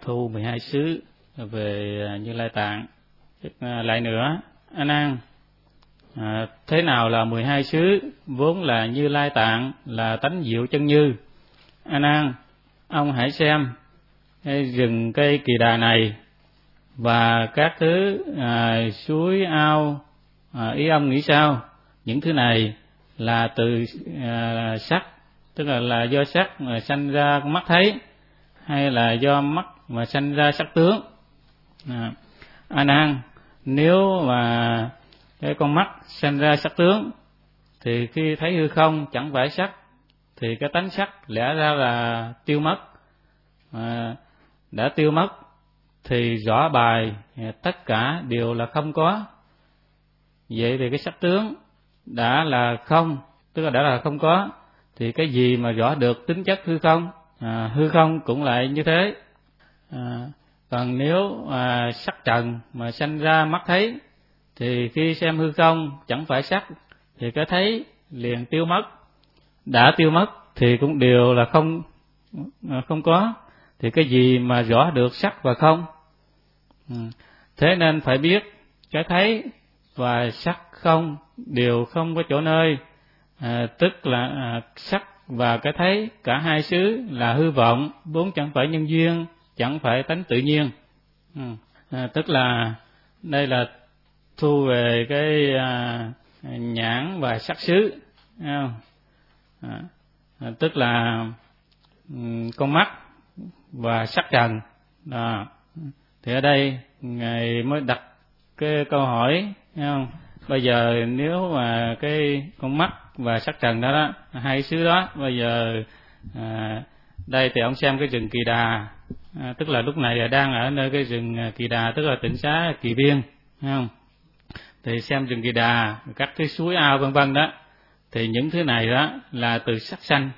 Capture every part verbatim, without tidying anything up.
thu mười hai xứ về Như Lai Tạng. Lại nữa, A Nan, à, thế nào là mười hai xứ? Vốn là Như Lai Tạng, là tánh diệu chân như. A Nan, ông hãy xem cái rừng cây Kỳ Đà này và các thứ à, suối ao, à, ý ông nghĩ sao? Những thứ này là từ à, sắc, tức là là do sắc mà sanh ra con mắt thấy, hay là do mắt mà sanh ra sắc tướng? À, A Nan, nếu mà cái con mắt sanh ra sắc tướng thì khi thấy hư không chẳng phải sắc, thì cái tánh sắc lẽ ra là tiêu mất. À, đã tiêu mất thì rõ bài tất cả đều là không có. Vậy thì cái sắc tướng đã là không, tức là đã là không có, thì cái gì mà rõ được tính chất hư không? À, hư không cũng lại như thế. À, còn nếu à, sắc trần mà sanh ra mắt thấy, thì khi xem hư không chẳng phải sắc, thì cái thấy liền tiêu mất. Đã tiêu mất thì cũng đều là không không có, thì cái gì mà rõ được sắc và không? Ừ. Thế nên phải biết cái thấy và sắc không đều không có chỗ nơi, à, tức là à, sắc và cái thấy cả hai xứ là hư vọng, vốn chẳng phải nhân duyên, chẳng phải tánh tự nhiên. Ừ. À, tức là đây là thu về cái à, nhãn và sắc xứ, à, à, tức là um, con mắt và sắc trần. À, thì ở đây ngài mới đặt cái câu hỏi, thấy không? Bây giờ nếu mà cái con mắt và sắc trần đó, đó hai xứ đó, bây giờ à, đây thì ông xem cái rừng Kỳ Đà, à, tức là lúc này đang ở nơi cái rừng Kỳ Đà, tức là tỉnh xá Kỳ Biên, thấy không? Thì xem rừng Kỳ Đà, các cái suối ao vân vân đó, thì những thứ này đó là từ sắc sanh,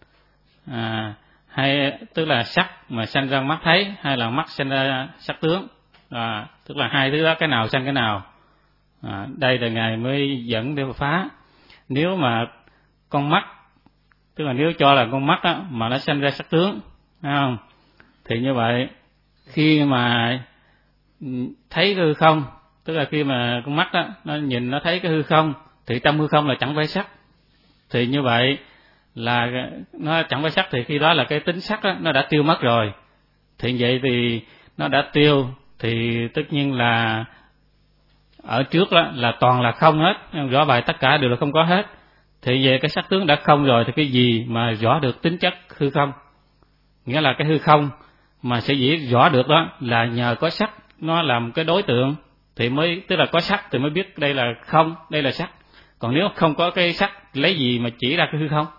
à, hay tức là sắc mà sanh ra mắt thấy, hay là mắt sanh ra sắc tướng, à, tức là hai thứ đó cái nào sanh cái nào. À, đây là ngài mới dẫn để phá. Nếu mà con mắt, tức là nếu cho là con mắt đó, mà nó sanh ra sắc tướng, thấy không? Thì như vậy khi mà thấy hư không, tức là khi mà con mắt đó nó nhìn nó thấy cái hư không, thì trong hư không là chẳng phải sắc, thì như vậy là nó chẳng phải sắc, thì khi đó là cái tính sắc đó, nó đã tiêu mất rồi. Thì vậy thì nó đã tiêu, thì tất nhiên là ở trước đó là toàn là không hết, rõ bài tất cả đều là không có hết. Thì về cái sắc tướng đã không rồi, thì cái gì mà rõ được tính chất hư không? Nghĩa là cái hư không mà sẽ dĩ rõ được đó là nhờ có sắc nó làm cái đối tượng, thì mới, tức là có sắc thì mới biết đây là không, đây là sắc. Còn nếu không có cái sắc, lấy gì mà chỉ ra cái hư không?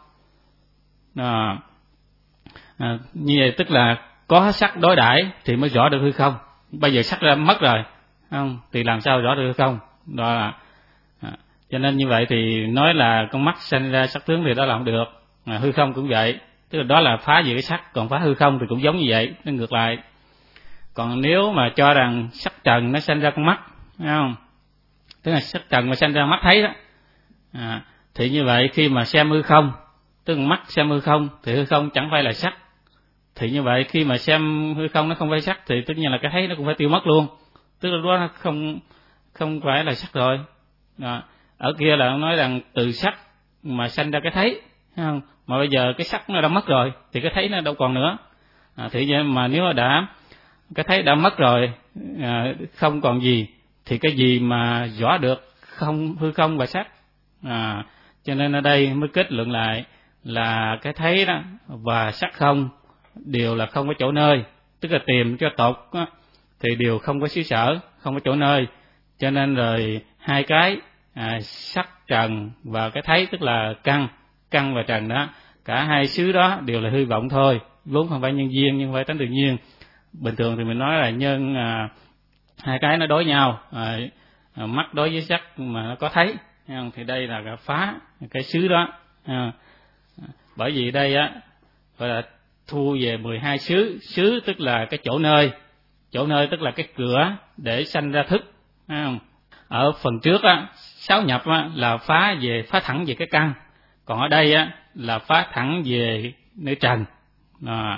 À, à, như vậy tức là có sắc đối đãi thì mới rõ được hư không. Bây giờ sắc đã mất rồi, không? Thì làm sao rõ được hư không? Đó là, à, cho nên như vậy thì nói là con mắt sanh ra sắc tướng thì đó là không được. À, hư không cũng vậy, tức là đó là phá về cái sắc, còn phá hư không thì cũng giống như vậy, nó ngược lại. Còn nếu mà cho rằng sắc trần nó sanh ra con mắt, thấy không? Tức là sắc trần mà sanh ra mắt thấy đó, à, thì như vậy khi mà xem hư không, tức là mắt xem hư không, thì hư không chẳng phải là sắc. Thì như vậy khi mà xem hư không nó không phải sắc, thì tất nhiên là cái thấy nó cũng phải tiêu mất luôn, tức là đó không không phải là sắc rồi. À, ở kia là nói rằng từ sắc mà sanh ra cái thấy, thấy không? Mà bây giờ cái sắc nó đã mất rồi thì cái thấy nó đâu còn nữa. À, thì vậy mà nếu đã cái thấy đã mất rồi, à, không còn gì, thì cái gì mà rõ được không, hư không và sắc? À, cho nên ở đây mới kết luận lại là cái thấy đó và sắc không đều là không có chỗ nơi, tức là tìm cho tột đó, thì đều không có xứ sở, không có chỗ nơi. Cho nên rồi hai cái à, sắc trần và cái thấy, tức là căn căn và trần đó, cả hai xứ đó đều là hư vọng thôi, vốn không phải nhân duyên nhưng không phải tánh tự nhiên. Bình thường thì mình nói là nhân à, hai cái nó đối nhau, à, à, mắt đối với sắc mà nó có thấy, không? Thì đây là phá cái xứ đó. À, bởi vì đây á gọi là thu về mười hai xứ. Xứ tức là cái chỗ nơi, chỗ nơi tức là cái cửa để sanh ra thức. Không? Ở phần trước á, sáu nhập á, là phá về phá thẳng về cái căn, còn ở đây á là phá thẳng về nơi trần. À,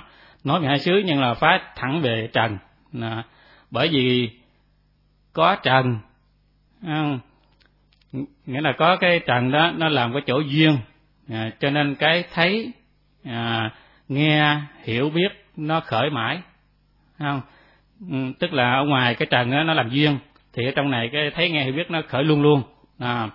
nói mười hai xứ nhưng là phá thẳng về trần. À, bởi vì có trần, à, nghĩa là có cái trần đó nó làm cái chỗ duyên, à, cho nên cái thấy, à, nghe, hiểu biết nó khởi mãi, không? Ừ, tức là ở ngoài cái trần đó nó làm duyên, thì ở trong này cái thấy nghe hiểu biết nó khởi luôn luôn. À,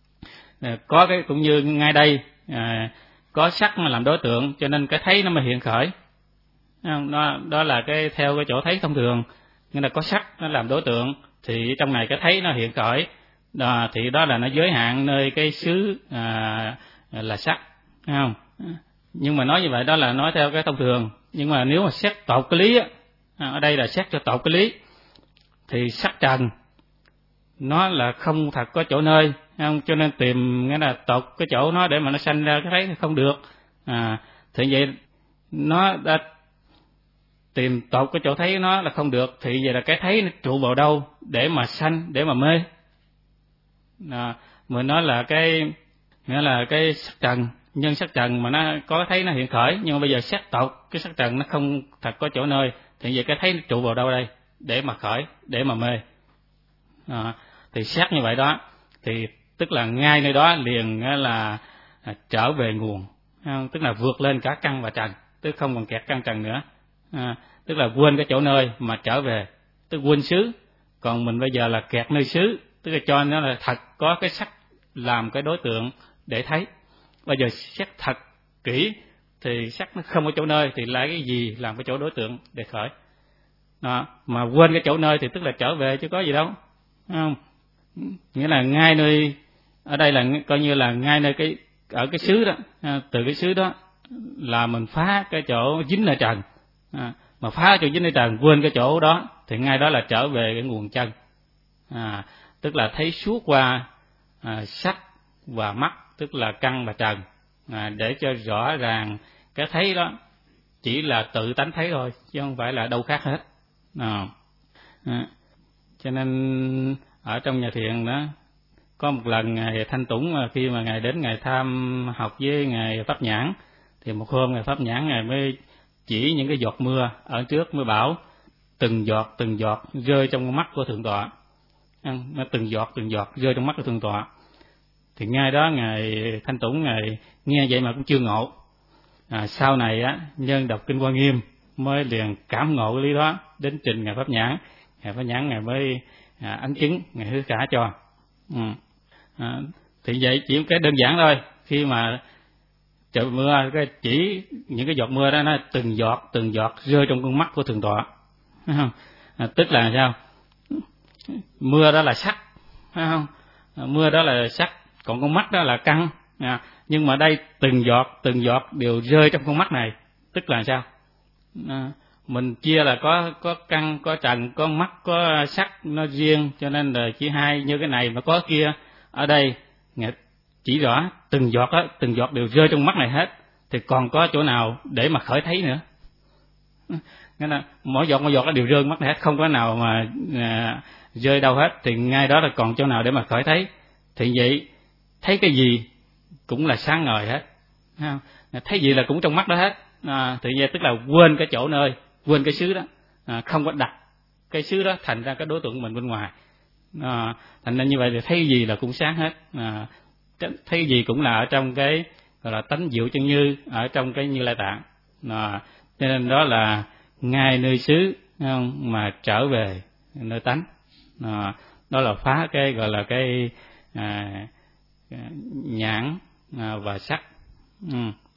có cái cũng như ngay đây, à, có sắc mà làm đối tượng, cho nên cái thấy nó mới hiện khởi. Đó, đó là cái theo cái chỗ thấy thông thường, nghĩa là có sắc nó làm đối tượng, thì trong này cái thấy nó hiện khởi. Đó, thì đó là nó giới hạn nơi cái xứ, à, là sắc, không? Nhưng mà nói như vậy đó là nói theo cái thông thường. Nhưng mà nếu mà xét tột cái lý á, ở đây là xét cho tột cái lý, thì sắc trần nó là không thật có chỗ nơi, không? Cho nên tìm nghĩa là tột cái chỗ nó để mà nó sanh ra cái thấy không được. À, thì vậy nó đã tìm tột cái chỗ thấy nó là không được, thì vậy là cái thấy nó trụ vào đâu để mà sanh, để mà mê. À, mình nói là cái nghĩa là cái sắc trần, nhân sắc trần mà nó có thấy nó hiện khởi, nhưng mà bây giờ xét tột cái sắc trần nó không thật có chỗ nơi, thì vậy cái thấy nó trụ vào đâu đây để mà khởi, để mà mê. À, thì xét như vậy đó, thì tức là ngay nơi đó liền là trở về nguồn, không? Tức là vượt lên cả căn và trần, tức không còn kẹt căn trần nữa. À, tức là quên cái chỗ nơi mà trở về, tức quên xứ. Còn mình bây giờ là kẹt nơi xứ, tức là cho nó là thật có cái sắc làm cái đối tượng để thấy. Bây giờ xét thật kỹ thì sắc nó không có chỗ nơi, thì lấy cái gì làm cái chỗ đối tượng để khởi. Đó, mà quên cái chỗ nơi thì tức là trở về chứ có gì đâu, không? Nghĩa là ngay nơi ở đây là coi như là ngay nơi cái ở cái xứ đó, từ cái xứ đó là mình phá cái chỗ dính ở trần. À, mà phá chỗ dính ở trần, quên cái chỗ đó, thì ngay đó là trở về cái nguồn chân. À, tức là thấy suốt qua, à, sắc và mắt, tức là căn và trần, à, để cho rõ ràng cái thấy đó chỉ là tự tánh thấy thôi, chứ không phải là đâu khác hết. À, à, cho nên ở trong nhà thiền đó, có một lần ngài Thanh Tùng khi mà ngài đến ngài tham học với ngài Pháp Nhãn, thì một hôm ngài Pháp Nhãn ngài mới chỉ những cái giọt mưa ở trước, mới bảo từng giọt từng giọt rơi trong con mắt của thượng tọa, nó từng giọt từng giọt rơi trong mắt của thượng tọa. Thì ngay đó ngài Thanh Tùng ngài nghe vậy mà cũng chưa ngộ. À, sau này á, nhân đọc kinh Hoa Nghiêm mới liền cảm ngộ cái lý đó, đến trình ngài Pháp Nhãn, ngài Pháp Nhãn ngài mới à, ấn chứng, ngài hứa cả cho. Ừ. À, thì vậy chỉ cái đơn giản thôi, khi mà trời mưa, cái chỉ những cái giọt mưa đó nó từng giọt từng giọt rơi trong con mắt của thượng tọa, phải không? À, tức là sao? Mưa đó là sắc, phải không? À, mưa đó là sắc, còn con mắt đó là căn. À, nhưng mà đây từng giọt từng giọt đều rơi trong con mắt này, tức là sao? À, mình chia là có có căn, có trần, có mắt, có sắc nó riêng, cho nên là chỉ hai như cái này mà có kia. Ở đây chỉ rõ từng giọt á, từng giọt đều rơi trong mắt này hết, thì còn có chỗ nào để mà khởi thấy nữa? Nghĩa là mỗi giọt mỗi giọt nó đều rơi mắt này hết, không có nào mà à, rơi đâu hết, thì ngay đó là còn chỗ nào để mà khởi thấy? Thì vậy thấy cái gì cũng là sáng ngời hết, không? Thấy gì là cũng trong mắt đó hết. À, thì vậy tức là quên cái chỗ nơi, quên cái xứ đó, à, không có đặt cái xứ đó thành ra cái đối tượng của mình bên ngoài. À, thành ra như vậy thì thấy gì là cũng sáng hết. À, thấy gì cũng là ở trong cái gọi là tánh diệu chân như, ở trong cái Như Lai Tạng. À, cho nên đó là ngay nơi xứ, không, mà trở về nơi tánh. À, đó là phá cái gọi là cái à, nhãn à, và sắc. Ừ.